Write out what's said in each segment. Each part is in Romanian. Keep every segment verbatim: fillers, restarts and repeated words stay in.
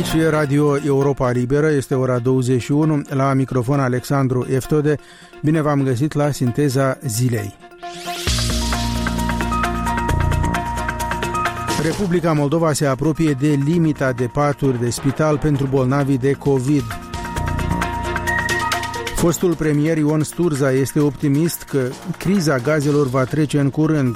Aici e Radio Europa Liberă, este ora douăzeci și unu, la microfon Alexandru Eftode. Bine v-am găsit la Sinteza Zilei. Republica Moldova se apropie de limita de paturi de spital pentru bolnavii de COVID. Fostul premier Ion Sturza este optimist că criza gazelor va trece în curând.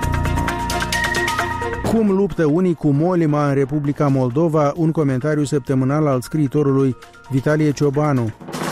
Cum luptă unii cu molima în Republica Moldova? Un comentariu săptămânal al scriitorului Vitalie Ciobanu.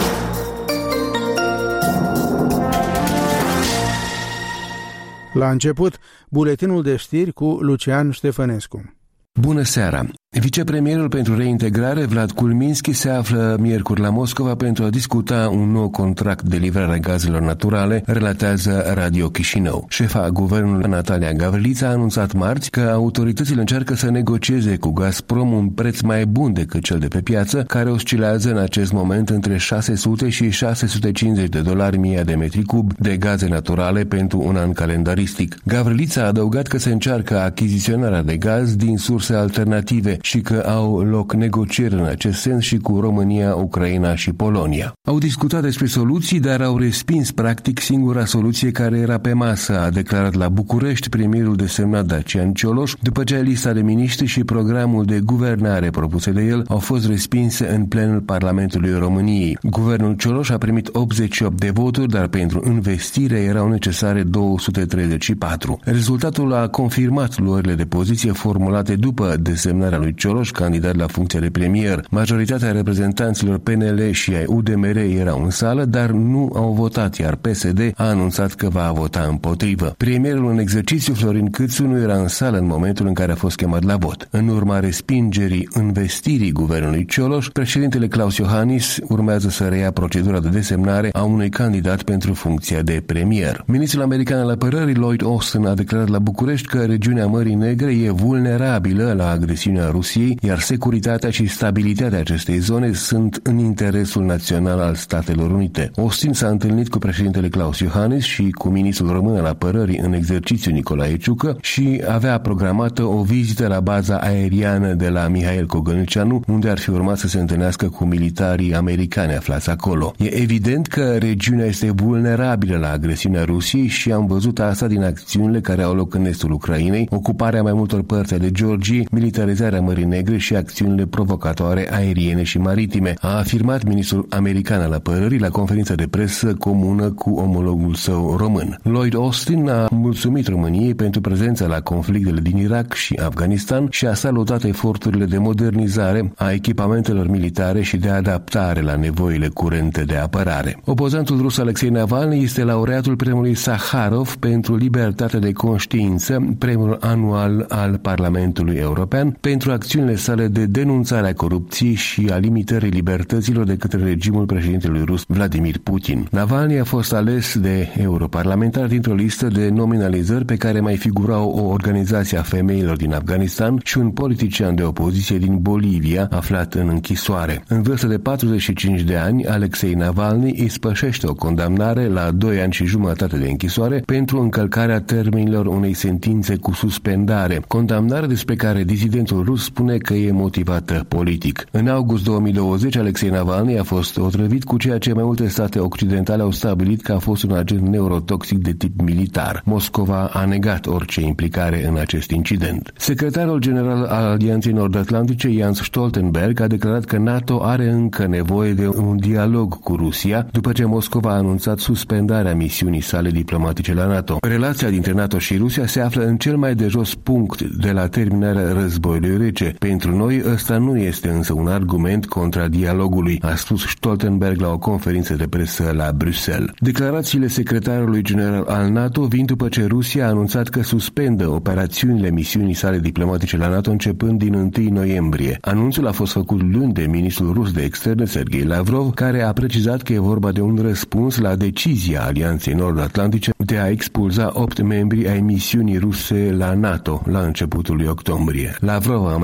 La început, buletinul de știri cu Lucian Ștefănescu. Bună seara! Vicepremierul pentru reintegrare, Vlad Culminski, se află miercuri la Moscova pentru a discuta un nou contract de livrare a gazelor naturale, relatează Radio Chișinău. Șefa guvernului, Natalia Gavrilița, a anunțat marți că autoritățile încearcă să negocieze cu Gazprom un preț mai bun decât cel de pe piață, care oscilează în acest moment între șase sute și șase sute cincizeci de dolari mie de metri cub de gaze naturale pentru un an calendaristic. Gavrilița a adăugat că se încearcă achiziționarea de gaz din surse alternative și că au loc negocieri în acest sens și cu România, Ucraina și Polonia. Au discutat despre soluții, dar au respins practic singura soluție care era pe masă, a declarat la București premierul desemnat Dacian Cioloș, după ce lista de miniștri și programul de guvernare propuse de el au fost respinse în plenul Parlamentului României. Guvernul Cioloș a primit optzeci și opt de voturi, dar pentru investire erau necesare două sute treizeci și patru. Rezultatul a confirmat luările de poziție formulate după desemnarea lui Cioloș, candidat la funcția de premier. Majoritatea reprezentanților P N L și ai U D M R erau în sală, dar nu au votat, iar P S D a anunțat că va vota împotrivă. Premierul în exercițiu, Florin Câțu, nu era în sală în momentul în care a fost chemat la vot. În urma respingerii investirii guvernului Cioloș, președintele Klaus Iohannis urmează să reia procedura de desemnare a unui candidat pentru funcția de premier. Ministrul american al apărării, Lloyd Austin, a declarat la București că regiunea Mării Negre e vulnerabilă la agresiunea Rusiei, iar securitatea și stabilitatea acestei zone sunt în interesul național al Statelor Unite. Austin s-a întâlnit cu președintele Klaus Iohannis și cu ministrul român al apărării în exercițiu Nicolae Ciucă și avea programată o vizită la baza aeriană de la Mihail Cogălnicianu, unde ar fi urmat să se întâlnească cu militarii americani aflați acolo. E evident că regiunea este vulnerabilă la agresiunea Rusiei și am văzut asta din acțiunile care au loc în estul Ucrainei, ocuparea mai multor părți ale Georgiei, militarizarea Mării Negre și acțiunile provocatoare aeriene și maritime, a afirmat ministrul american al apărării la conferința de presă comună cu omologul său român. Lloyd Austin a mulțumit României pentru prezența la conflictele din Irak și Afganistan și a salutat eforturile de modernizare a echipamentelor militare și de adaptare la nevoile curente de apărare. Opozantul rus Alexei Navalny este laureatul premiului Saharov pentru libertate de conștiință, premiul anual al Parlamentului European, pentru acțiunile sale de denunțare a corupției și a limitării libertăților de către regimul președintelui rus Vladimir Putin. Navalny a fost ales de europarlamentar dintr-o listă de nominalizări pe care mai figurau o organizație a femeilor din Afganistan și un politician de opoziție din Bolivia aflat în închisoare. În vârstă de patruzeci și cinci de ani, Alexei Navalny ispășește o condamnare la doi ani și jumătate de închisoare pentru încălcarea termenilor unei sentințe cu suspendare, condamnare despre care dizidentul rus spune că e motivată politic. În august două mii douăzeci, Alexei Navalny a fost otrăvit cu ceea ce mai multe state occidentale au stabilit că a fost un agent neurotoxic de tip militar. Moscova a negat orice implicare în acest incident. Secretarul general al Alianței Nord-Atlantice, Jens Stoltenberg, a declarat că NATO are încă nevoie de un dialog cu Rusia după ce Moscova a anunțat suspendarea misiunii sale diplomatice la NATO. Relația dintre NATO și Rusia se află în cel mai de jos punct de la terminarea războiului rece. Pentru noi, ăsta nu este însă un argument contra dialogului, a spus Stoltenberg la o conferință de presă la Bruxelles. Declarațiile secretarului general al NATO vin după ce Rusia a anunțat că suspendă operațiunile misiunii sale diplomatice la NATO începând din întâi noiembrie. Anunțul a fost făcut luni de ministrul rus de externe, Sergei Lavrov, care a precizat că e vorba de un răspuns la decizia Alianței Nord-Atlantice de a expulza opt membri ai misiunii ruse la NATO la începutul lui octombrie. Lavrov a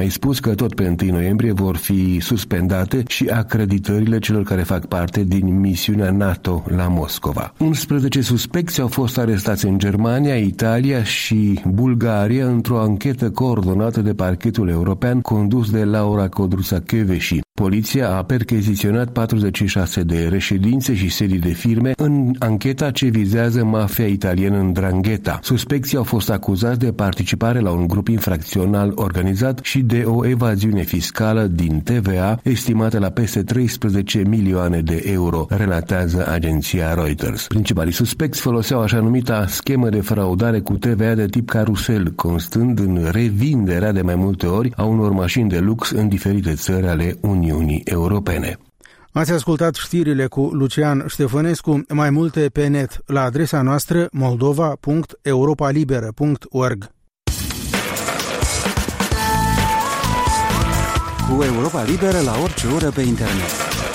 mai spus că tot pe întâi noiembrie vor fi suspendate și acreditările celor care fac parte din misiunea NATO la Moscova. unsprezece suspecți au fost arestați în Germania, Italia și Bulgaria într-o anchetă coordonată de parchetul european condus de Laura Codruța-Kövesi. Poliția a percheziționat patruzeci și șase de reședințe și sedii de firme în ancheta ce vizează mafia italiană Ndrangheta. Suspecții au fost acuzați de participare la un grup infracțional organizat și de o evaziune fiscală din T V A estimată la peste treisprezece milioane de euro, relatează agenția Reuters. Principalii suspecți foloseau așa numita schemă de fraudare cu T V A de tip carusel, constând în revinderea de mai multe ori a unor mașini de lux în diferite țări ale Uniunii Europene. Ați ascultat știrile cu Lucian Ștefănescu, mai multe pe net la adresa noastră moldova punct europalibera punct org. Cu Europa Liberă la orice oră pe internet.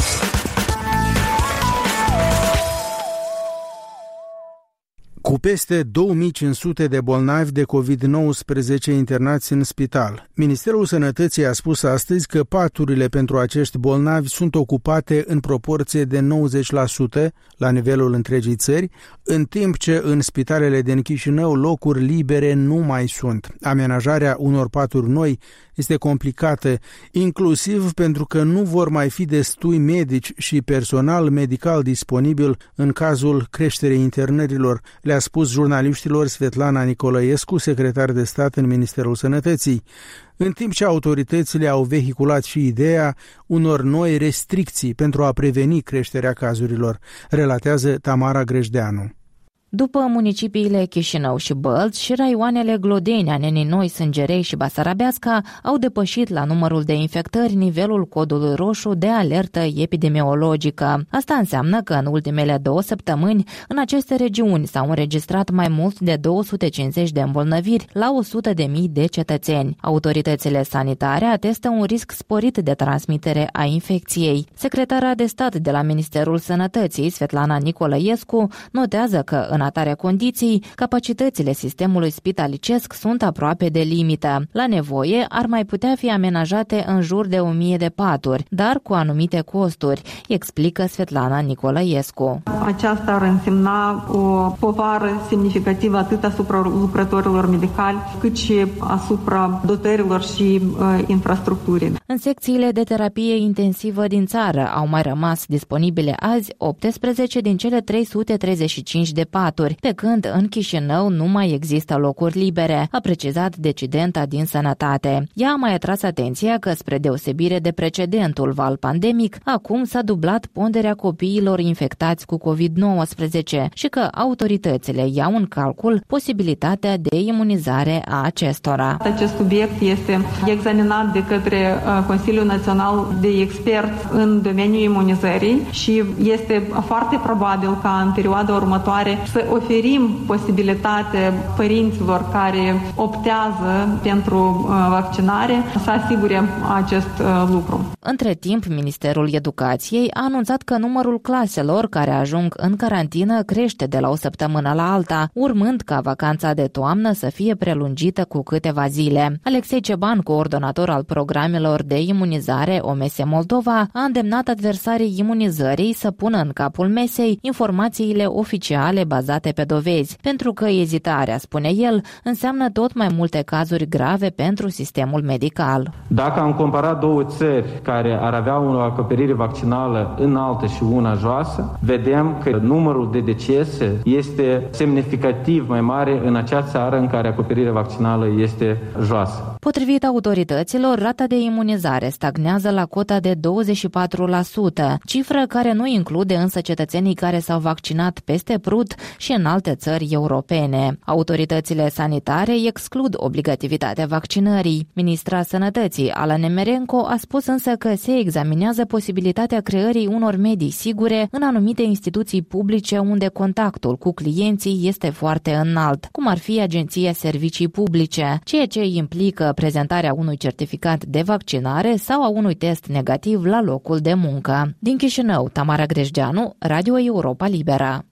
Cu peste două mii cinci sute de bolnavi de covid nouăsprezece internați în spital, Ministerul Sănătății a spus astăzi că paturile pentru acești bolnavi sunt ocupate în proporție de nouăzeci la sută la nivelul întregii țări, în timp ce în spitalele din Chișinău locuri libere nu mai sunt. Amenajarea unor paturi noi este complicată, inclusiv pentru că nu vor mai fi destui medici și personal medical disponibil în cazul creșterii internărilor, le-a spus jurnaliștilor Svetlana Nicolăescu, secretar de stat în Ministerul Sănătății, în timp ce autoritățile au vehiculat și ideea unor noi restricții pentru a preveni creșterea cazurilor, relatează Tamara Grejdeanu. După municipiile Chișinău și Bălți și raioanele Glodenia, Neninoi, Sângerei și Basarabeasca au depășit la numărul de infectări nivelul codului roșu de alertă epidemiologică. Asta înseamnă că în ultimele două săptămâni în aceste regiuni s-au înregistrat mai mult de două sute cincizeci de îmbolnăviri la o sută de mii de cetățeni. Autoritățile sanitare atestă un risc sporit de transmitere a infecției. Secretara de stat de la Ministerul Sănătății, Svetlana Nicolăescu, notează că în atare condiții, capacitățile sistemului spitalicesc sunt aproape de limită. La nevoie, ar mai putea fi amenajate în jur de o mie de paturi, dar cu anumite costuri, explică Svetlana Nicolăescu. Aceasta ar însemna o povară semnificativă atât asupra lucrătorilor medicali, cât și asupra dotărilor și uh, infrastructurii. În secțiile de terapie intensivă din țară au mai rămas disponibile azi optsprezece din cele trei sute treizeci și cinci de paturi, pe când în Chișinău nu mai există locuri libere, a precizat decidenta din Sănătate. Ea a mai atras atenția că, spre deosebire de precedentul val pandemic, acum s-a dublat ponderea copiilor infectați cu covid nouăsprezece și că autoritățile iau în calcul posibilitatea de imunizare a acestora. Acest subiect este examinat de către Consiliul Național de Experți în domeniul imunizării și este foarte probabil ca în perioada următoare să oferim posibilitate părinților care optează pentru vaccinare să asigure acest lucru. Între timp, Ministerul Educației a anunțat că numărul claselor care ajung în carantină crește de la o săptămână la alta, urmând ca vacanța de toamnă să fie prelungită cu câteva zile. Alexei Ceban, coordonator al programelor de imunizare O M S Moldova, a îndemnat adversarii imunizării să pună în capul mesei informațiile oficiale bazate pe dovezi, pentru că ezitarea, spune el, înseamnă tot mai multe cazuri grave pentru sistemul medical. Dacă am comparat două țări care ar avea o acoperire vaccinală înaltă și una joasă, vedem că numărul de decese este semnificativ mai mare în acea țară în care acoperirea vaccinală este joasă. Potrivit autorităților, rata de imunizare stagnează la cota de douăzeci și patru la sută, cifră care nu include însă cetățenii care s-au vaccinat peste Prut și în alte țări europene. Autoritățile sanitare exclud obligativitatea vaccinării. Ministra Sănătății, Ala Nemerenko, a spus însă că se examinează posibilitatea creării unor medii sigure în anumite instituții publice unde contactul cu clienții este foarte înalt, cum ar fi Agenția Servicii Publice, ceea ce implică prezentarea unui certificat de vaccinare sau a unui test negativ la locul de muncă. Din Chișinău, Tamara Grejdeanu, Radio Europa Liberă.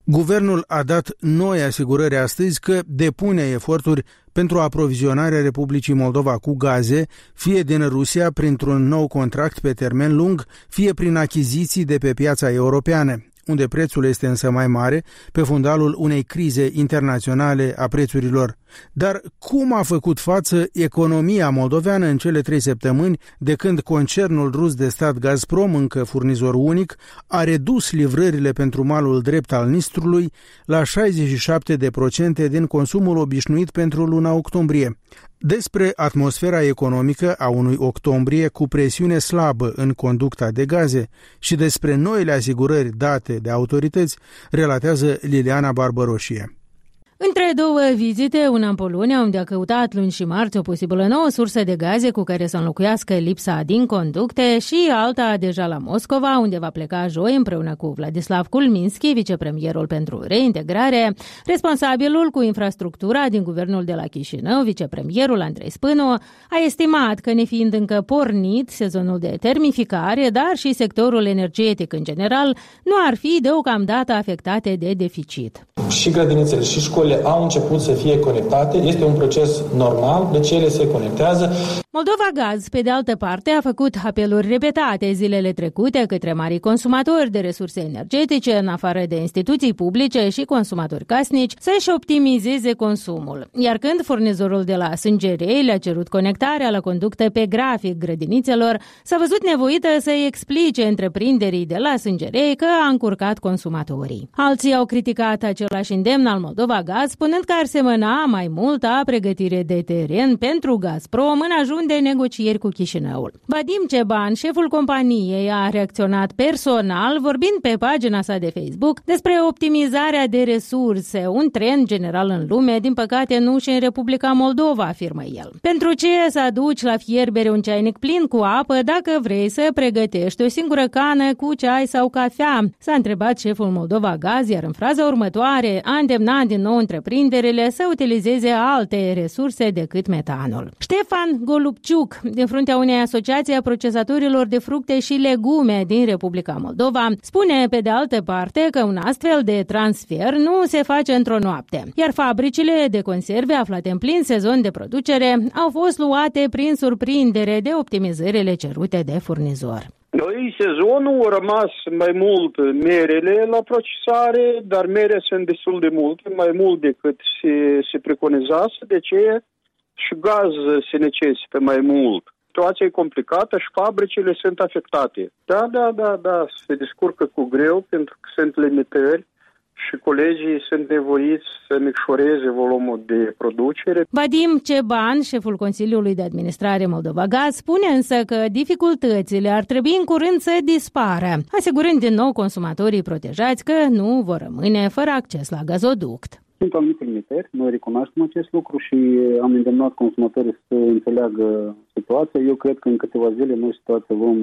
Guvernul a dat noi asigurări astăzi că depune eforturi pentru aprovizionarea Republicii Moldova cu gaze, fie din Rusia printr-un nou contract pe termen lung, fie prin achiziții de pe piața europeană, unde prețul este însă mai mare, pe fundalul unei crize internaționale a prețurilor. Dar cum a făcut față economia moldoveană în cele trei săptămâni de când concernul rus de stat Gazprom, încă furnizor unic, a redus livrările pentru malul drept al Nistrului la șaizeci și șapte la sută din consumul obișnuit pentru luna octombrie? Despre atmosfera economică a unui octombrie cu presiune slabă în conducta de gaze și despre noile asigurări date de autorități, relatează Liliana Barbăroșie. Între două vizite, una în Polonia, unde a căutat luni și marți o posibilă nouă sursă de gaze cu care să înlocuiască lipsa din conducte, și alta deja la Moscova, unde va pleca joi împreună cu Vladislav Kulminski, vicepremierul pentru reintegrare, responsabilul cu infrastructura din guvernul de la Chișinău, vicepremierul Andrei Spânu, a estimat că, nefiind încă pornit sezonul de termificare, dar și sectorul energetic în general, nu ar fi deocamdată afectate de deficit. Și grădinițele și școlile au început să fie conectate. Este un proces normal, deci ele se conectează. Moldova Gaz, pe de altă parte, a făcut apeluri repetate zilele trecute către marii consumatori de resurse energetice, în afară de instituții publice și consumatori casnici, să-și optimizeze consumul. Iar când furnizorul de la Sângerei le-a cerut conectarea la conductă pe grafic grădinițelor, s-a văzut nevoită să-i explice întreprinderii de la Sângerei că a încurcat consumatorii. Alții au criticat același îndemn al Moldova Gaz, spunând că ar semăna mai mult a pregătire de teren pentru Gazprom în ajun de negocieri cu Chișinăul. Vadim Ceban, șeful companiei, a reacționat personal, vorbind pe pagina sa de Facebook despre optimizarea de resurse, un trend general în lume, din păcate nu și în Republica Moldova, afirmă el. Pentru ce să aduci la fierbere un ceainic plin cu apă dacă vrei să pregătești o singură cană cu ceai sau cafea? S-a întrebat șeful Moldova Gaz, iar în fraza următoare a îndemnat din nou întreprinderile să utilizeze alte resurse decât metanul. Ștefan Golubciuc, din fruntea unei asociații a procesatorilor de fructe și legume din Republica Moldova, spune pe de altă parte că un astfel de transfer nu se face într-o noapte, iar fabricile de conserve aflate în plin sezon de producere au fost luate prin surprindere de optimizările cerute de furnizor. Noi, sezonul, a rămas mai mult merele la procesare, dar mere sunt destul de multe, mai mult decât se, se preconizase, de ce și gaz se necesită mai mult. Situația e complicată și fabricile sunt afectate. Da, da, da, da, se descurcă cu greu pentru că sunt limitări și colegii sunt nevoiți să micșoreze volumul de producere. Vadim Ceban, șeful Consiliului de Administrare Moldova Gaz, spune însă că dificultățile ar trebui în curând să dispară, asigurând din nou consumatorii protejați că nu vor rămâne fără acces la gazoduct. Sunt anumite limitări, noi recunoaștem acest lucru și am îndemnat consumatorii să înțeleagă situația. Eu cred că în câteva zile noi situația vom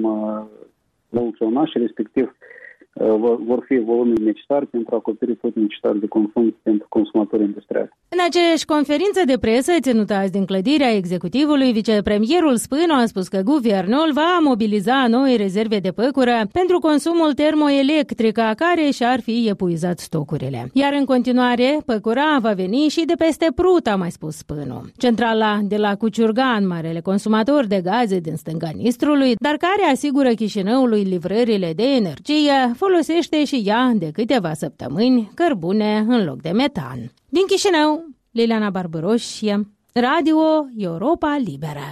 evoluționa și respectiv vor fi volumele necesare pentru a acoperi tot necesar de consum pentru consumatorii industriali. În aceeași conferință de presă ținută azi din clădirea executivului, vicepremierul Spânu a spus că guvernul va mobiliza noi rezerve de păcură pentru consumul termoelectric, a care și-ar fi epuizat stocurile. Iar în continuare, păcura va veni și de peste Prut, a mai spus Spânu. Centrala de la Cuciurgan, marele consumator de gaze din stânga Nistrului, dar care asigură Chișinăului livrările de energie, folosește și ea de câteva săptămâni cărbune în loc de metan. Din Chișinău, Liliana Barbăroșie, Radio Europa Liberă.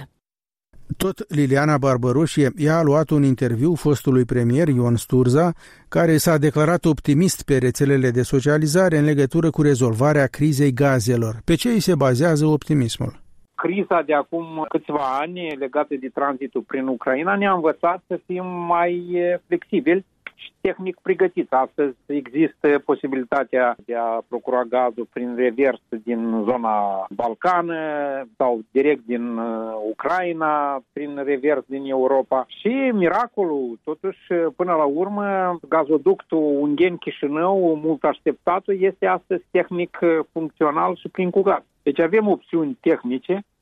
Tot Liliana Barbăroșie i-a luat un interviu fostului premier Ion Sturza, care s-a declarat optimist pe rețelele de socializare în legătură cu rezolvarea crizei gazelor. Pe ce îi se bazează optimismul? Criza de acum câțiva ani legată de tranzitul prin Ucraina ne-a învățat să fim mai flexibili și tehnic pregătiți. Astăzi există posibilitatea de a procura gazul prin revers din zona Balcană sau direct din Ucraina, prin revers din Europa. Și miracolul, totuși, până la urmă, gazoductul Ungheni-Chișinău, mult așteptatul, este astăzi tehnic funcțional și plin cu gaz. Deci avem opțiuni tehnice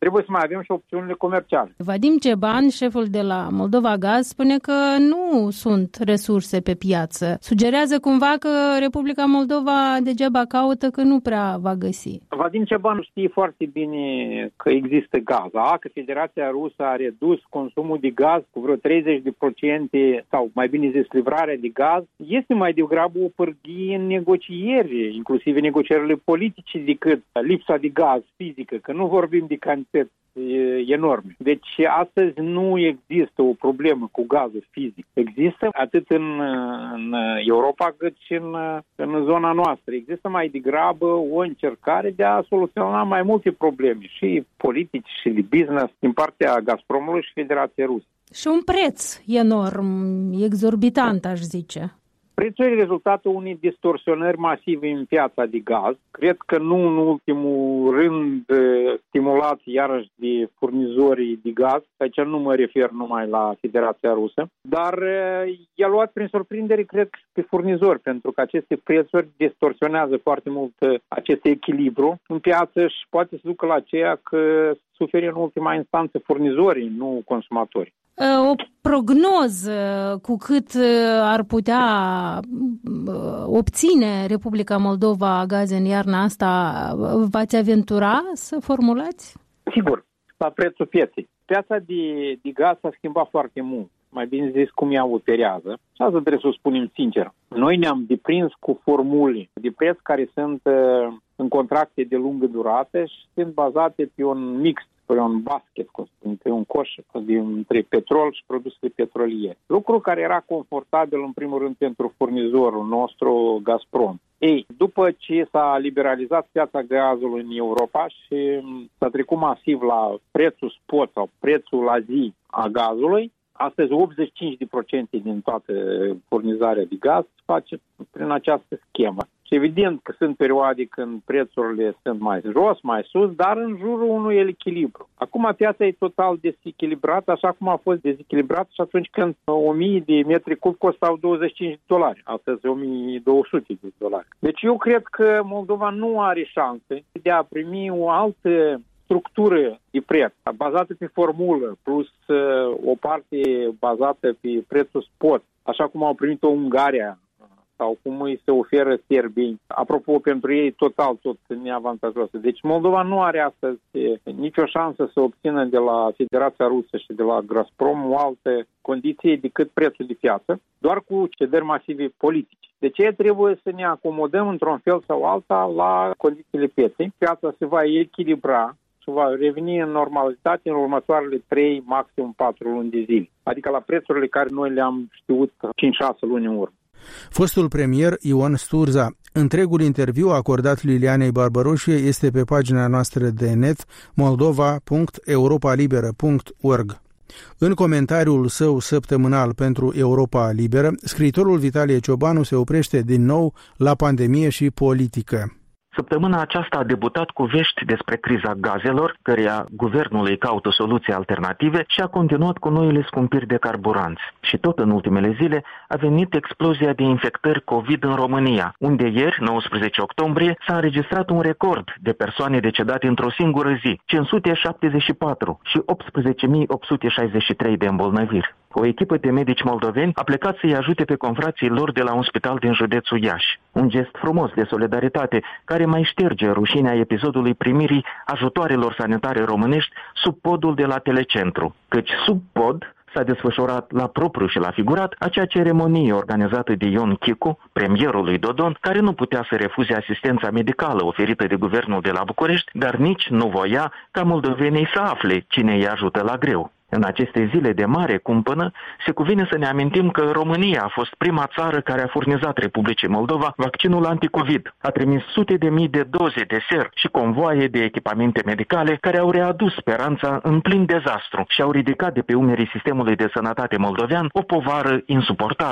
trebuie să mai avem și opțiunile comerciale. Vadim Ceban, șeful de la Moldova Gaz, spune că nu sunt resurse pe piață. Sugerează cumva că Republica Moldova degeaba caută, că nu prea va găsi. Vadim Ceban știe foarte bine că există gaz, a, că Federația Rusă a redus consumul de gaz cu vreo treizeci de la sută sau mai bine zis livrarea de gaz. Este mai degrabă o pârghie în negocieri, inclusiv în negocierile politice, decât lipsa de gaz fizică, că nu vorbim de cantități enorme. Deci astăzi nu există o problemă cu gazul fizic. Există atât în, în Europa cât și în, în zona noastră. Există mai degrabă o încercare de a soluționa mai multe probleme și politici și de business din partea Gazpromului și Federației Ruse. Și un preț enorm, exorbitant, aș zice. Prețul e rezultatul unei distorsionări masive în piața de gaz. Cred că nu în ultimul rând stimulat iarăși de furnizorii de gaz. Aici nu mă refer numai la Federația Rusă, dar i-a luat prin surprindere, cred, pe furnizori, pentru că aceste prețuri distorsionează foarte mult acest echilibru în piață și poate să ducă la aceea că suferă în ultima instanță furnizorii, nu consumatorii. O prognoză cu cât ar putea obține Republica Moldova gaze în iarna asta, v-ați aventura să formulați? Sigur, la prețul pieței. Piața de, de gaz s-a schimbat foarte mult, mai bine zis cum ea operează. Și asta trebuie să o spunem sincer. Noi ne-am deprins cu formule de preț care sunt în contracte de lungă durată și sunt bazate pe un mix, pe un basket, pe un coș dintre petrol și produsele petroliere. Lucru care era confortabil în primul rând pentru furnizorul nostru Gazprom. Ei, după ce s-a liberalizat piața gazului în Europa și s-a trecut masiv la prețul spot sau prețul la zi a gazului, astăzi optzeci și cinci la sută din toată furnizarea de gaz se face prin această schemă. Și evident că sunt perioade când prețurile sunt mai jos, mai sus, dar în jurul unui echilibru. Acum piața e total dezechilibrată, așa cum a fost dezechilibrată și atunci când o mie de metri cub costau douăzeci și cinci de dolari, astăzi o mie două sute de dolari. Deci eu cred că Moldova nu are șanse de a primi o altă structură de preț, bazată pe formulă, plus uh, o parte bazată pe prețul spot, așa cum au primit-o Ungaria sau cum îi se oferă Serbii. Apropo, pentru ei total tot neavantajoasă. Deci Moldova nu are astăzi nicio șansă să obțină de la Federația Rusă și de la Gazprom o altă condiție decât prețul de piață, doar cu cedări masive politice. De ce trebuie să ne acomodăm într-un fel sau alta la condițiile pieței? Piața se va echilibra și va reveni în normalitate în următoarele trei, maxim patru luni de zile. Adică la prețurile care noi le-am știut cinci șase luni în urmă. Fostul premier Ion Sturza. Întregul interviu acordat Lilianei Barbaroșie este pe pagina noastră de net moldova punct europa liberă punct org. În comentariul său săptămânal pentru Europa Liberă, scriitorul Vitalie Ciobanu se oprește din nou la pandemie și politică. Săptămâna aceasta a debutat cu vești despre criza gazelor, căreia guvernul îi caută soluții alternative, și a continuat cu noile scumpiri de carburanți. Și tot în ultimele zile a venit explozia de infectări COVID în România, unde ieri, nouăsprezece octombrie, s-a înregistrat un record de persoane decedate într-o singură zi, cinci sute șaptezeci și patru și optsprezece mii opt sute șaizeci și trei de îmbolnăviri. O echipă de medici moldoveni a plecat să-i ajute pe confrații lor de la un spital din județul Iași. Un gest frumos de solidaritate care mai șterge rușinea episodului primirii ajutoarelor sanitare românești sub podul de la Telecentru, căci sub pod s-a desfășurat la propriu și la figurat acea ceremonie organizată de Ion Chicu, premierul lui Dodon, care nu putea să refuze asistența medicală oferită de guvernul de la București, dar nici nu voia ca moldovenii să afle cine îi ajută la greu. În aceste zile de mare cumpănă, se cuvine să ne amintim că România a fost prima țară care a furnizat Republicii Moldova vaccinul anticovid. A trimis sute de mii de doze de ser și convoaie de echipamente medicale care au readus speranța în plin dezastru și au ridicat de pe umerii sistemului de sănătate moldovean o povară insuportabilă.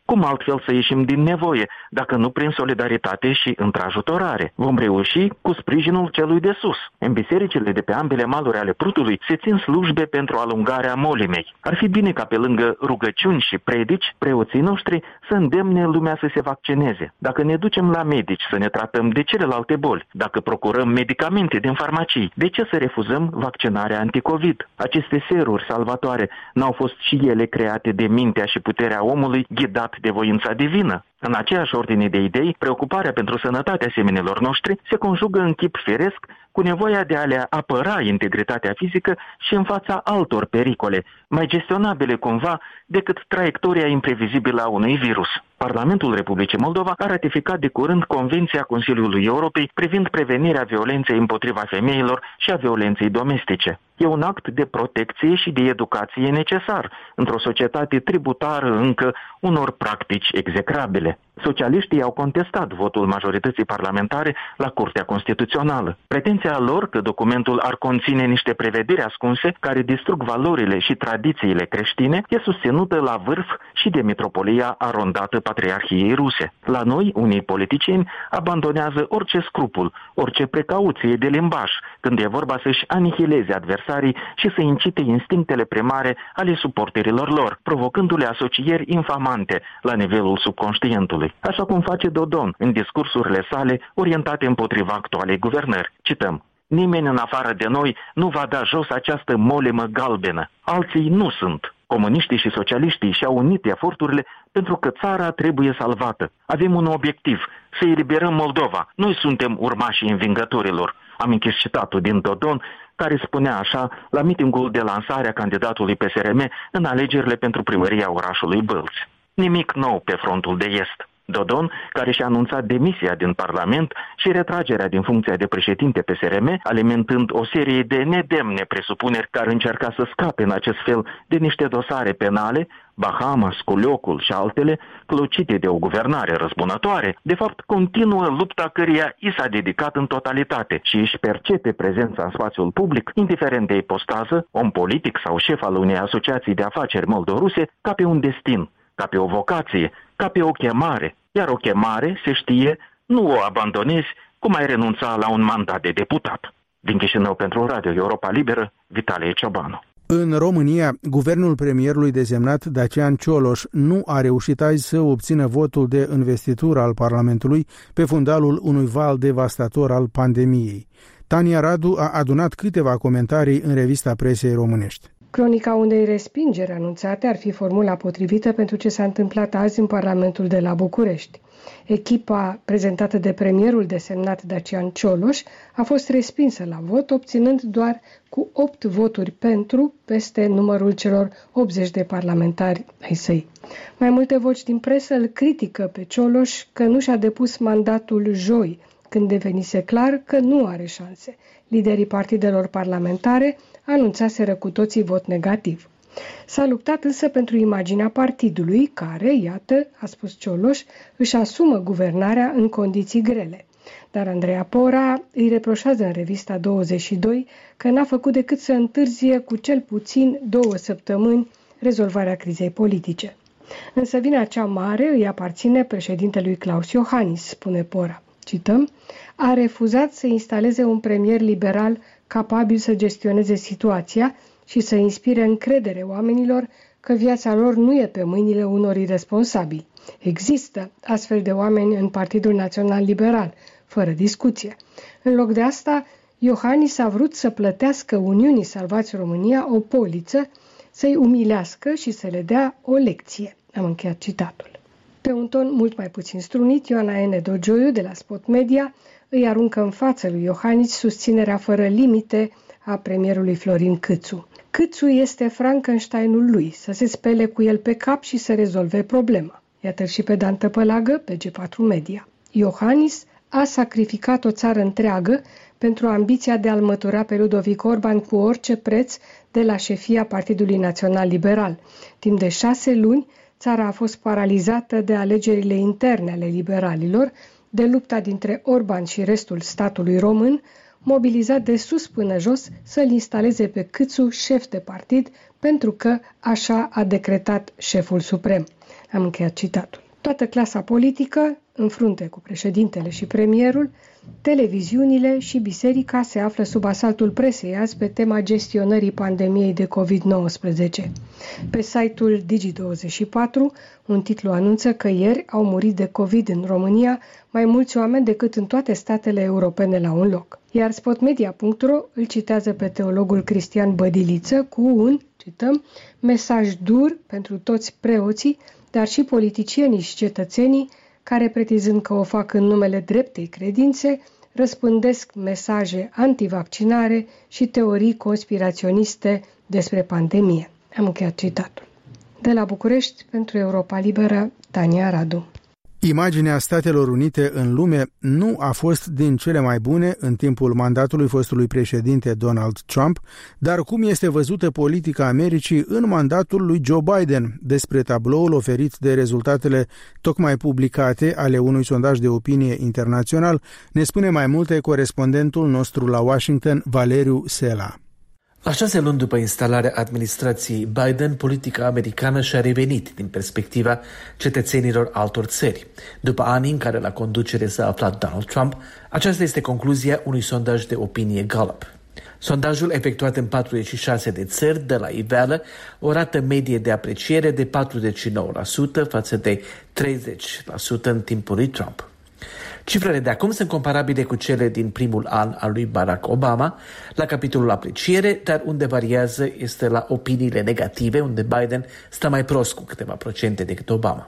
Cum altfel să ieșim din nevoie, dacă nu prin solidaritate și întrajutorare? Vom reuși cu sprijinul celui de sus. În bisericile de pe ambele maluri ale Prutului se țin slujbe pentru alungarea molimei. Ar fi bine ca pe lângă rugăciuni și predici, preoții noștri să îndemne lumea să se vaccineze. Dacă ne ducem la medici să ne tratăm de celelalte boli, dacă procurăm medicamente din farmacii, de ce să refuzăm vaccinarea anticovid? Aceste seruri salvatoare n-au fost și ele create de mintea și puterea omului ghidat de voința divină? În aceeași ordine de idei, preocuparea pentru sănătatea semenilor noștri se conjugă în chip firesc cu nevoia de a le apăra integritatea fizică și în fața altor pericole, mai gestionabile cumva decât traiectoria imprevizibilă a unui virus. Parlamentul Republicii Moldova a ratificat de curând Convenția Consiliului Europei privind prevenirea violenței împotriva femeilor și a violenței domestice. E un act de protecție și de educație necesar într-o societate tributară încă unor practici execrabile. Socialiștii au contestat votul majorității parlamentare la Curtea Constituțională. Pretenția lor că documentul ar conține niște prevederi ascunse care distrug valorile și tradițiile creștine e susținută la vârf și de mitropolia arondată Patriarhiei Ruse. La noi, unii politicieni abandonează orice scrupul, orice precauție de limbaj, când e vorba să-și anihileze adversarii și să incite instinctele primare ale suporterilor lor, provocându-le asocieri infamante la nivelul subconștientului. Așa cum face Dodon în discursurile sale orientate împotriva actualei guvernări. Cităm: nimeni în afară de noi nu va da jos această molemă galbenă. Alții nu sunt. Comuniștii și socialiștii și-au unit eforturile pentru că țara trebuie salvată. Avem un obiectiv, să eliberăm Moldova. Noi suntem urmașii învingătorilor. Am închis citatul din Dodon, care spunea așa la mitingul de lansare a candidatului P S R M în alegerile pentru primăria orașului Bălți. Nimic nou pe frontul de est. Dodon, care și-a anunțat demisia din Parlament și retragerea din funcția de președinte P S R M, alimentând o serie de nedemne presupuneri care încerca să scape în acest fel de niște dosare penale, Bahamas, Culiocul și altele, clocite de o guvernare răzbunătoare, de fapt continuă lupta căreia i s-a dedicat în totalitate și își percepe prezența în spațiul public, indiferent de ipostază, om politic sau șef al unei asociații de afaceri moldoruse, ca pe un destin, ca pe o vocație, ca pe o chemare. Iar o chemare, se știe, nu o abandonezi cum ai renunța la un mandat de deputat. Din Chișinău pentru Radio Europa Liberă, Vitalie Ciobanu. În România, guvernul premierului desemnat Dacian Cioloș nu a reușit azi să obțină votul de investitură al Parlamentului pe fundalul unui val devastator al pandemiei. Tania Radu a adunat câteva comentarii în revista presei românești. Cronica unei respingeri anunțate ar fi formula potrivită pentru ce s-a întâmplat azi în Parlamentul de la București. Echipa prezentată de premierul desemnat Dacian Cioloș a fost respinsă la vot, obținând doar cu opt voturi pentru peste numărul celor optzeci de parlamentari ai săi. Mai multe voci din presă îl critică pe Cioloș că nu și-a depus mandatul joi, când devenise clar că nu are șanse. Liderii partidelor parlamentare anunțaseră cu toții vot negativ. S-a luptat însă pentru imaginea partidului care, iată, a spus Cioloș, își asumă guvernarea în condiții grele. Dar Andreea Pora îi reproșează în revista douăzeci și doi că n-a făcut decât să întârzie cu cel puțin două săptămâni rezolvarea crizei politice. Însă vina cea mare îi aparține președintelui Klaus Iohannis, spune Pora. Cităm: a refuzat să instaleze un premier liberal capabil să gestioneze situația și să inspire încredere oamenilor că viața lor nu e pe mâinile unor irresponsabili. Există astfel de oameni în Partidul Național Liberal, fără discuție. În loc de asta, Iohannis a vrut să plătească Uniunii Salvați România o poliță, să-i umilească și să le dea o lecție. Am încheiat citatul. Pe un ton mult mai puțin strunit, Ioana N. Dogioiu de la Spot Media îi aruncă în față lui Iohannis susținerea fără limite a premierului Florin Câțu. Câțu este Frankensteinul lui, să se spele cu el pe cap și să rezolve problema. Iată-l și pe Dan Tăpălagă pe G patru Media. Iohannis a sacrificat o țară întreagă pentru ambiția de a-l mătura pe Ludovic Orban cu orice preț de la șefia Partidului Național Liberal. Timp de șase luni, țara a fost paralizată de alegerile interne ale liberalilor, de lupta dintre Orban și restul statului român, mobilizat de sus până jos să-l instaleze pe Câțu șef de partid, pentru că așa a decretat șeful suprem. Am încheiat citatul. Toată clasa politică, în frunte cu președintele și premierul, televiziunile și biserica se află sub asaltul presei azi pe tema gestionării pandemiei de covid nouăsprezece. Pe site-ul Digi douăzeci și patru, un titlu anunță că ieri au murit de COVID în România mai mulți oameni decât în toate statele europene la un loc. Iar spotmedia punct ro îl citează pe teologul Cristian Bădiliță cu un, cităm, mesaj dur pentru toți preoții, dar și politicienii și cetățenii care, pretizând că o fac în numele dreptei credințe, răspândesc mesaje antivaccinare și teorii conspiraționiste despre pandemie. Am încheiat citatul. De la București, pentru Europa Liberă, Tania Radu. Imaginea Statelor Unite în lume nu a fost din cele mai bune în timpul mandatului fostului președinte Donald Trump, dar cum este văzută politica Americii în mandatul lui Joe Biden? Despre tabloul oferit de rezultatele tocmai publicate ale unui sondaj de opinie internațional ne spune mai multe corespondentul nostru la Washington, Valeriu Sela. La șase luni după instalarea administrației Biden, politica americană și-a revenit din perspectiva cetățenilor altor țări. După ani în care la conducere s-a aflat Donald Trump, aceasta este concluzia unui sondaj de opinie Gallup. Sondajul, efectuat în patruzeci și șase de țări de la iveală, o rată medie de apreciere de patruzeci și nouă la sută față de treizeci la sută în timpul lui Trump. Cifrele de acum sunt comparabile cu cele din primul an al lui Barack Obama, la capitolul apreciere, dar unde variază este la opiniile negative, unde Biden stă mai prost cu câteva procente decât Obama.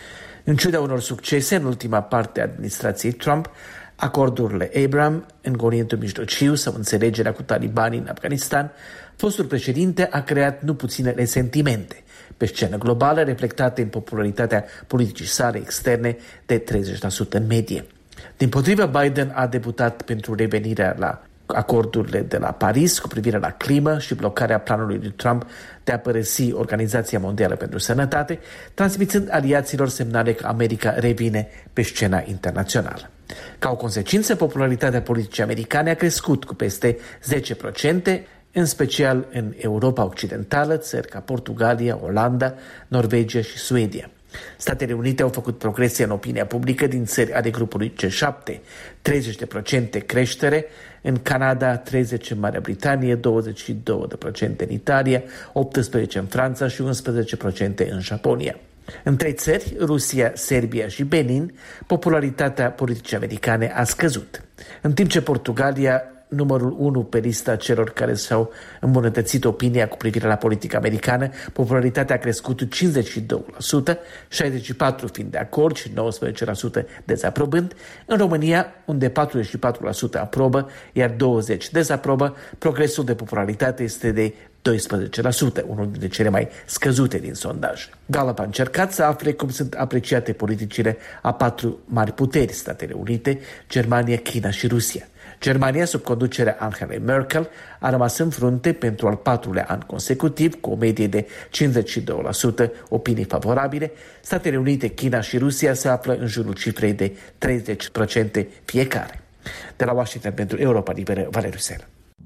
În ciuda unor succese în ultima parte a administrației Trump, acordurile Abraham în Orientul Mijlociu sau înțelegerea cu talibanii în Afganistan, fostul președinte a creat nu puține resentimente pe scenă globală, reflectate în popularitatea politicii sale externe de treizeci la sută în medie. Dimpotrivă, Biden a debutat pentru revenirea la acordurile de la Paris cu privire la climă și blocarea planului lui Trump de a părăsi Organizația Mondială pentru Sănătate, transmițând aliaților semnale că America revine pe scena internațională. Ca o consecință, popularitatea politicii americane a crescut cu peste zece la sută, în special în Europa Occidentală, țări ca Portugalia, Olanda, Norvegia și Suedia. Statele Unite au făcut progrese în opinia publică din țări ale grupului G șapte, treizeci la sută creștere, în Canada treizeci la sută în Marea Britanie, douăzeci și doi la sută în Italia, optsprezece la sută în Franța și unsprezece la sută în Japonia. În trei țări, Rusia, Serbia și Benin, popularitatea politicii americane a scăzut, în timp ce Portugalia, numărul unu pe lista celor care și-au îmbunătățit opinia cu privire la politica americană, popularitatea a crescut cu cincizeci și doi la sută, șaizeci și patru la sută fiind de acord și nouăsprezece la sută dezaprobând. În România, unde patruzeci și patru la sută aprobă, iar douăzeci la sută dezaprobă, progresul de popularitate este de doisprezece la sută, unul dintre cele mai scăzute din sondaj. Gallup a încercat să afle cum sunt apreciate politicile a patru mari puteri, Statele Unite, Germania, China și Rusia. Germania, sub conducerea Angelei Merkel, a rămas în frunte pentru al patrulea an consecutiv, cu o medie de cincizeci și doi la sută opinii favorabile. Statele Unite, China și Rusia se află în jurul cifrei de treizeci la sută fiecare. De la Washington pentru Europa Liberă, Valeriu Sela.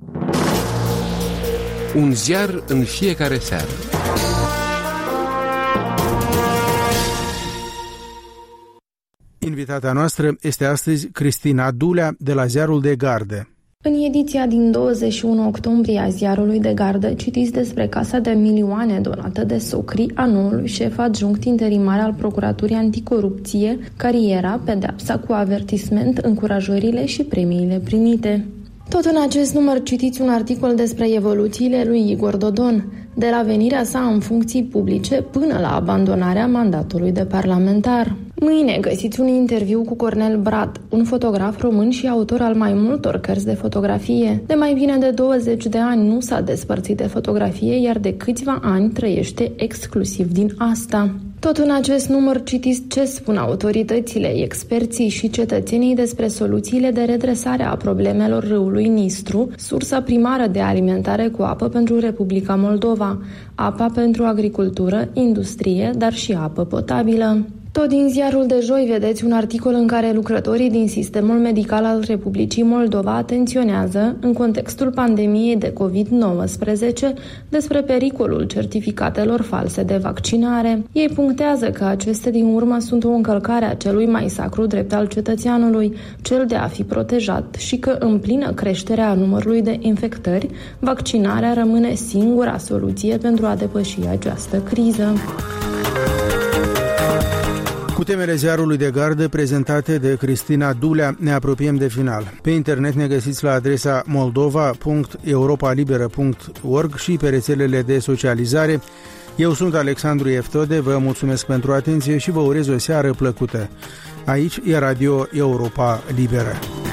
Un ziar în fiecare seară. Invitata noastră este astăzi Cristina Dulea de la Ziarul de Gardă. În ediția din douăzeci și unu octombrie a Ziarului de Gardă citiți despre casa de milioane donată de Socri a noului șef adjunct interimar al Procuraturii Anticorupție, cariera, pedeapsa cu avertisment, încurajările și premiile primite. Tot în acest număr citiți un articol despre evoluțiile lui Igor Dodon, de la venirea sa în funcții publice până la abandonarea mandatului de parlamentar. Mâine găsiți un interviu cu Cornel Brat, un fotograf român și autor al mai multor cărți de fotografie. De mai bine de douăzeci de ani nu s-a despărțit de fotografie, iar de câțiva ani trăiește exclusiv din asta. Tot în acest număr citiți ce spun autoritățile, experții și cetățenii despre soluțiile de redresare a problemelor râului Nistru, sursa primară de alimentare cu apă pentru Republica Moldova, apa pentru agricultură, industrie, dar și apă potabilă. Tot din ziarul de joi vedeți un articol în care lucrătorii din sistemul medical al Republicii Moldova atenționează, în contextul pandemiei de covid nouăsprezece, despre pericolul certificatelor false de vaccinare. Ei punctează că aceste din urmă sunt o încălcare a celui mai sacru drept al cetățeanului, cel de a fi protejat, și că în plină creștere a numărului de infectări, vaccinarea rămâne singura soluție pentru a depăși această criză. Cu temele ziarului de gardă prezentate de Cristina Dulea, ne apropiem de final. Pe internet ne găsiți la adresa moldova punct europa liberă punct org și pe rețelele de socializare. Eu sunt Alexandru Eftode, vă mulțumesc pentru atenție și vă urez o seară plăcută. Aici e Radio Europa Liberă.